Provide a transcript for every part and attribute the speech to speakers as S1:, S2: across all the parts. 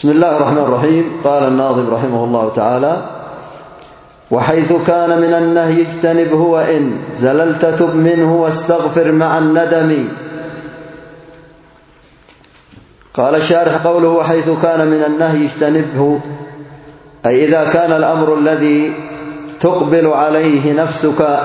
S1: بسم الله الرحمن الرحيم. قال الناظم رحمه الله تعالى: وحيث كان من النهي اجتنبه، وإن زللت تب منه واستغفر مع الندم. قال الشارح: قوله وحيث كان من النهي اجتنبه، أي إذا كان الأمر الذي تقبل عليه نفسك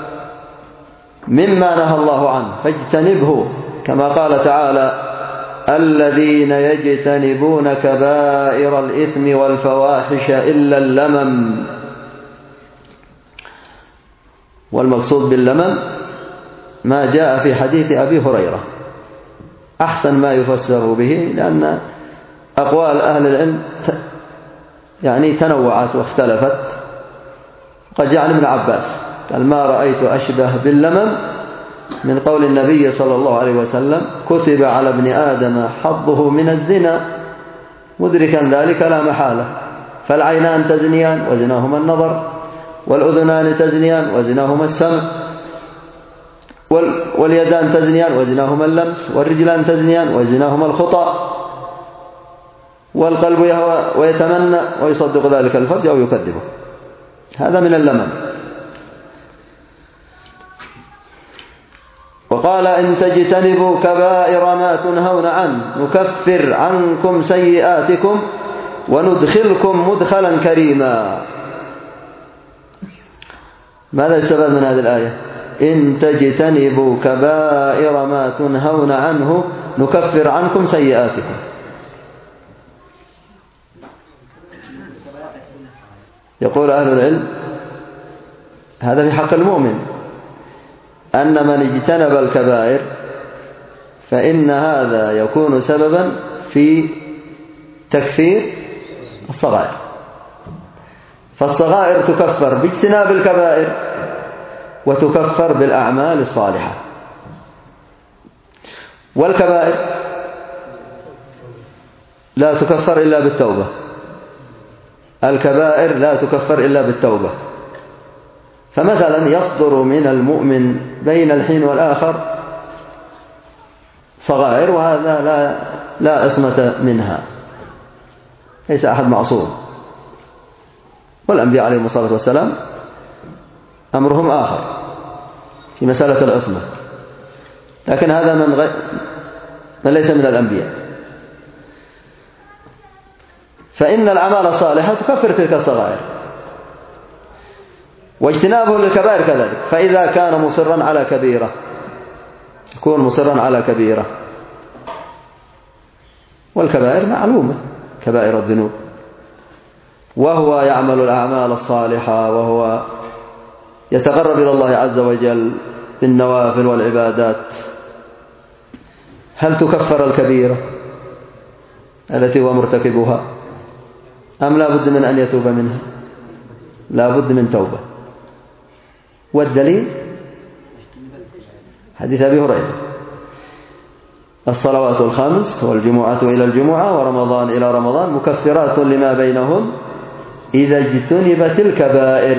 S1: مما نهى الله عنه فاجتنبه، كما قال تعالى: الذين يجتنبون كبائر الإثم والفواحش إلا اللمم. والمقصود باللمم ما جاء في حديث أبي هريرة، أحسن ما يفسر به، لأن أقوال أهل العلم تنوعت واختلفت. قد جاء عن ابن عباس قال: ما رأيت أشبه باللمم من قول النبي صلى الله عليه وسلم: كتب على ابن آدم حظه من الزنا مدركا ذلك لا محالة، فالعينان تزنيان وزناهما النظر، والأذنان تزنيان وزناهما السمع، واليدان تزنيان وزناهما اللمس، والرجلان تزنيان وزناهما الخطأ، والقلب يهوى ويتمنى ويصدق ذلك الفرج أو يكذبه. هذا من اللمم. وقال: إن تجتنبوا كبائر ما تنهون عنه نكفر عنكم سيئاتكم وندخلكم مدخلا كريما. ماذا يستفاد من هذه الآية؟ إن تجتنبوا كبائر ما تنهون عنه نكفر عنكم سيئاتكم. يقول أهل العلم هذا في حق المؤمن، أن من اجتنب الكبائر فإن هذا يكون سببا في تكفير الصغائر، فالصغائر تكفر باجتناب الكبائر وتكفر بالأعمال الصالحة. والكبائر لا تكفر إلا بالتوبة، الكبائر لا تكفر إلا بالتوبة. فمثلا يصدر من المؤمن بين الحين والآخر صغائر، وهذا لا عصمة منها، ليس أحد معصوم. والأنبياء عليهم الصلاة والسلام أمرهم آخر في مسألة العصمة، لكن هذا من ليس من الأنبياء. فإن الأعمال الصالحة تكفر تلك الصغائر، واجتنابه للكبائر كذلك. فإذا كان مصرا على كبيرة يكون مصرا على كبيرة، والكبائر معلومة كبائر الذنوب، وهو يعمل الأعمال الصالحة وهو يتقرب إلى الله عز وجل بالنوافل والعبادات. هل تكفر الكبيرة التي هو مرتكبها أم لا بد من أن يتوب منها؟ لا بد من توبة. والدليل حديث أبي هريرة: الصلوات الخمس والجمعة إلى الجمعة ورمضان إلى رمضان مكفرات لما بينهم إذا اجتنبت الكبائر.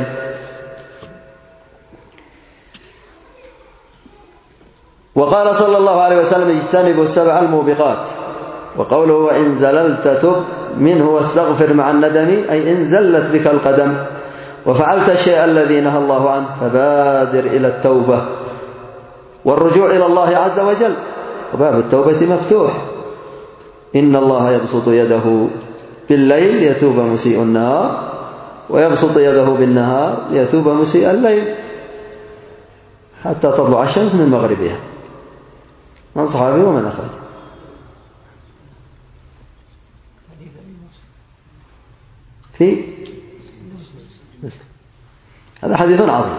S1: وقال صلى الله عليه وسلم: اجتنبوا السبع الموبقات. وقوله: وإن زللت تب منه واستغفر مع الندم، أي إن زلت بك القدم وفعلت الشيء الذي نهى الله عنه فبادر إلى التوبة والرجوع إلى الله عز وجل، وباب التوبة مفتوح. إن الله يبسط يده بالليل ليتوب مسيء النهار، ويبسط يده بالنهار ليتوب مسيء الليل، حتى تطلع الشمس من مغربها. من صحابي ومن أخرج. في هذا حديث عظيم.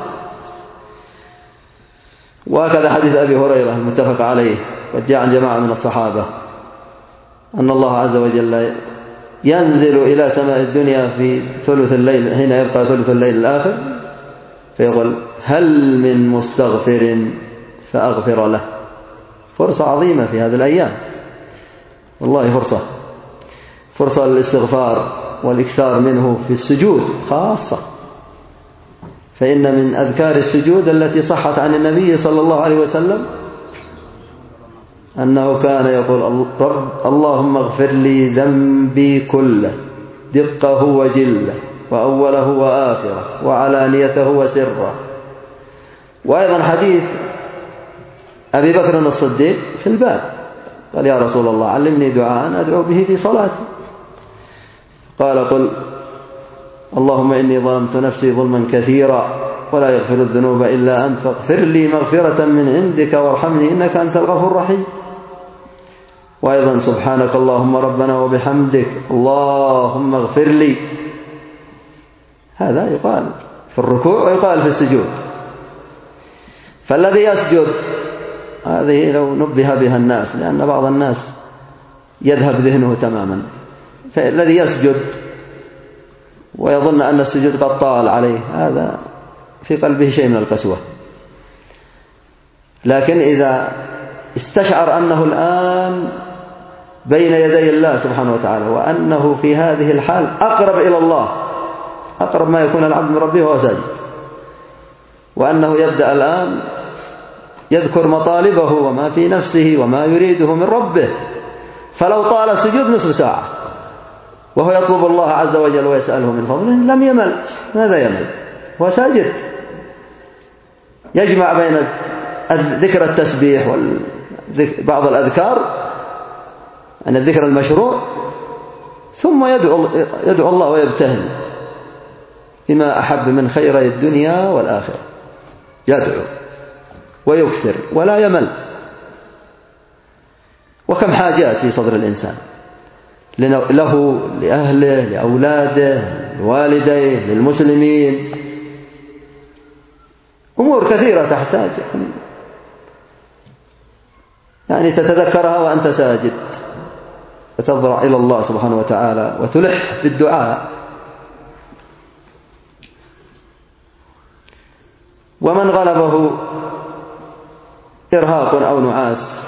S1: وهكذا حديث أبي هريرة المتفق عليه، قد جاء عن جماعة من الصحابة أن الله عز وجل ينزل إلى سماء الدنيا في ثلث الليل حين يبقى ثلث الليل الآخر فيقول: هل من مستغفر فأغفر له. فرصة عظيمة في هذه الأيام، والله فرصة للاستغفار والإكثار منه في السجود خاصة، فإن من أذكار السجود التي صحت عن النبي صلى الله عليه وسلم أنه كان يقول اللهم اغفر لي ذنبي كله دقه وجله وأوله وآخره وعلانيته وسره. وأيضا حديث أبي بكر الصديق في الباب قال يا رسول الله علمني دعاء أدعو به في صلاتي، قال قل اللهم إني ظلمت نفسي ظلما كثيرا ولا يغفر الذنوب إلا أنت فاغفر لي مغفرة من عندك وارحمني إنك أنت الغفور الرحيم. وأيضا سبحانك اللهم ربنا وبحمدك اللهم اغفر لي، هذا يقال في الركوع ويقال في السجود. فالذي يسجد هذه لو نبه بها الناس، لأن بعض الناس يذهب ذهنه تماما، فالذي يسجد ويظن أن السجود قد طال عليه هذا في قلبه شيء من القسوة. لكن إذا استشعر أنه الآن بين يدي الله سبحانه وتعالى وأنه في هذه الحال أقرب إلى الله، أقرب ما يكون العبد من ربه وهو ساجد، وأنه يبدأ الآن يذكر مطالبه وما في نفسه وما يريده من ربه، فلو طال السجود نصف ساعة وهو يطلب الله عز وجل ويسأله من فضله لم يمل. ماذا يمل؟ هو ساجد. يجمع بين ذكر التسبيح وبعض الأذكار عن الذكر المشروع، ثم يدعو الله ويبتهل بما أحب من خيري الدنيا والآخرة، يدعو ويكثر ولا يمل. وكم حاجات في صدر الإنسان له، لأهله، لأولاده، لوالديه، للمسلمين، أمور كثيرة تحتاج يعني تتذكرها وأنت ساجد وتضرع إلى الله سبحانه وتعالى وتلح بالدعاء. ومن غلبه إرهاق أو نعاس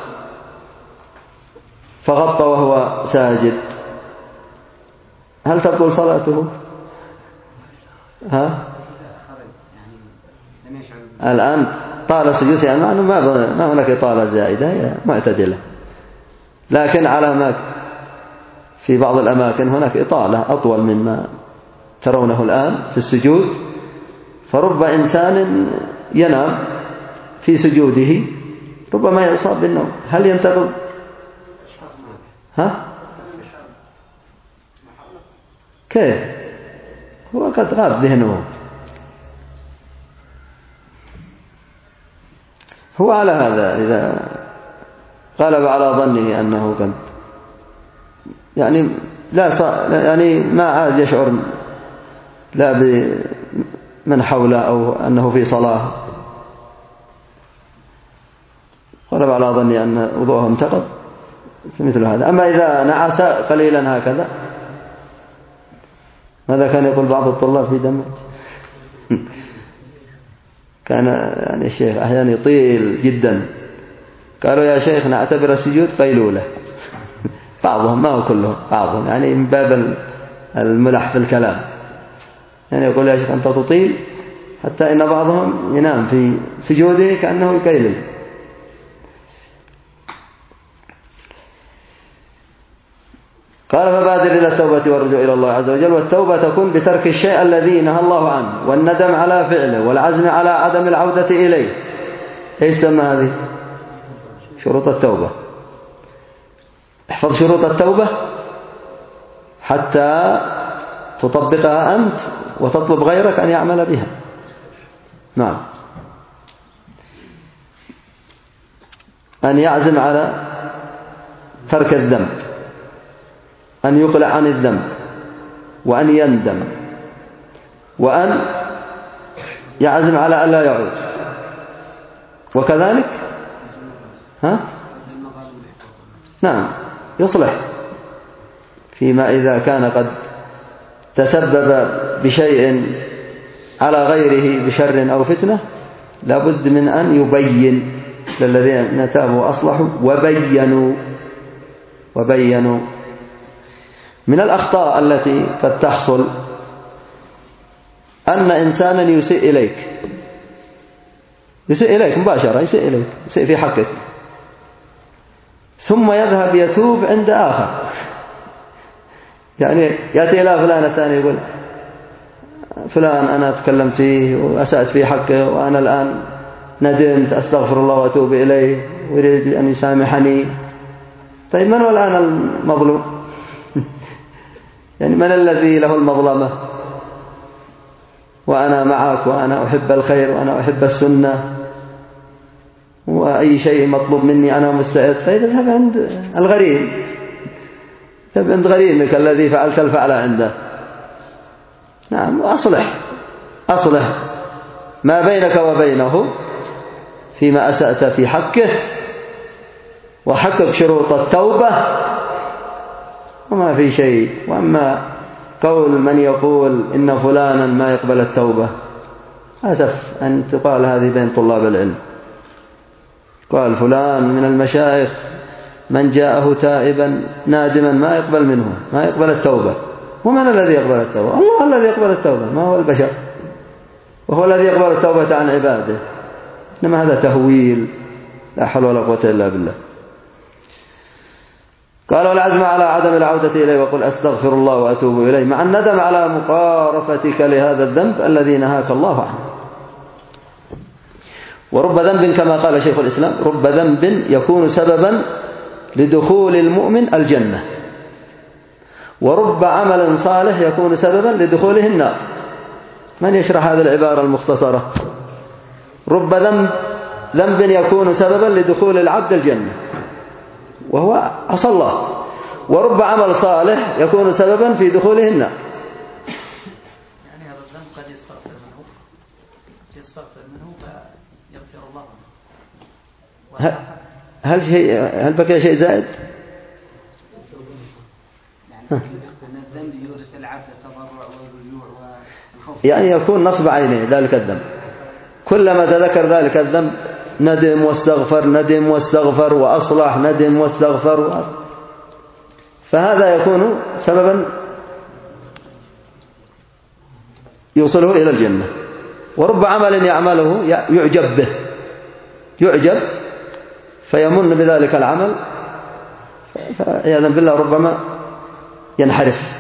S1: فغطى وهو ساجد، هل تبطل صلاته؟ الآن طال السجود يعني ما هناك إطالة زائدة، هي معتدلة، لكن على ما في بعض الأماكن هناك إطالة أطول مما ترونه الآن في السجود، فرب إنسان ينام في سجوده ربما يصاب بالنوم. هل ينتقض؟ كيف؟ هو قد غاب ذهنه. هو على هذا إذا غلب على ظنه أنه قد يعني ما عاد يشعر لا بمن حوله أو أنه في صلاة، غلب على ظنه أن وضوءه انتقض مثل هذا. أما إذا نعس قليلا هكذا، ماذا كان يقول بعض الطلاب في دمج؟ كان يعني الشيخ أحيانا يطيل جدا، قالوا يا شيخ نعتبر السجود قيلولة. بعضهم، ما هو كلهم، بعضهم يعني من باب الملح في الكلام، يعني يقول يا شيخ أنت تطيل، حتى إن بعضهم ينام في سجوده كأنه يقيلل. قال فبادر إلى التوبة والرجوع إلى الله عز وجل. والتوبة تكون بترك الشيء الذي نهى الله عنه والندم على فعله والعزم على عدم العودة إليه. إيش سمى هذه؟ شروط التوبة. احفظ شروط التوبة حتى تطبقها أنت وتطلب غيرك أن يعمل بها. نعم. أن يعزم على ترك الذنب، أن يقلع عن الذنب، وأن يندم، وأن يعزم على ألا يعود، وكذلك نعم يصلح فيما إذا كان قد تسبب بشيء على غيره بشر أو فتنة، لابد من أن يبين للذين تابوا وأصلحوا وبينوا. من الأخطاء التي قد تحصل أن إنسانا يسيء إليك مباشرة، يسيء في حقك، ثم يذهب يتوب عند آخر. يعني يأتي إلى فلان الثاني يقول فلان أنا تكلمت فيه وأسأت في حقه وأنا الآن ندمت أستغفر الله وأتوب إليه ويريد أن يسامحني. طيب من هو الآن المظلوم؟ يعني من الذي له المظلمة؟ وأنا معك وأنا أحب الخير وأنا أحب السنة وأي شيء مطلوب مني أنا مستعد. طيب اذهب عند الغريم، اذهب عند غريمك الذي فعلت الفعل عنده. نعم، أصلح ما بينك وبينه فيما أسأت في حقه، وحقق شروط التوبة وما في شيء. وأما قول من يقول إن فلانا ما يقبل التوبة، أسف أن تقال هذه بين طلاب العلم. قال فلان من المشايخ من جاءه تائبا نادما ما يقبل منه، ما يقبل التوبة. ومن الذي يقبل التوبة؟ الله الذي يقبل التوبة، ما هو البشر، وهو الذي يقبل التوبة عن عباده. إنما هذا تهويل، لا حول ولا قوة إلا بالله. قال والعزم على عدم العودة إليه وقل أستغفر الله وأتوب إليه مع الندم على مقارفتك لهذا الذنب الذي نهاك الله عنه. ورب ذنب كما قال شيخ الإسلام، رب ذنب يكون سببا لدخول المؤمن الجنة، ورب عمل صالح يكون سببا لدخوله النار. من يشرح هذه العبارة المختصرة؟ رب ذنب يكون سببا لدخول العبد الجنة وهو عصى الله، ورب عمل صالح يكون سببا في دخوله النار.
S2: يعني هذا الذنب قد يستغفر منه فيغفر الله عنه.
S1: هل بقي شيء زائد؟
S2: يعني أن الذنب يورث العبد التضرع والرجوع والخوف،
S1: يعني يكون نصب عينه ذلك الذنب، كلما تذكر ذلك الذنب ندم واستغفر وأصلح، ندم واستغفر فهذا يكون سببا يوصله إلى الجنة. ورب عمل يعمله يعجب فيمن بذلك العمل، فعياذا بالله ربما ينحرف.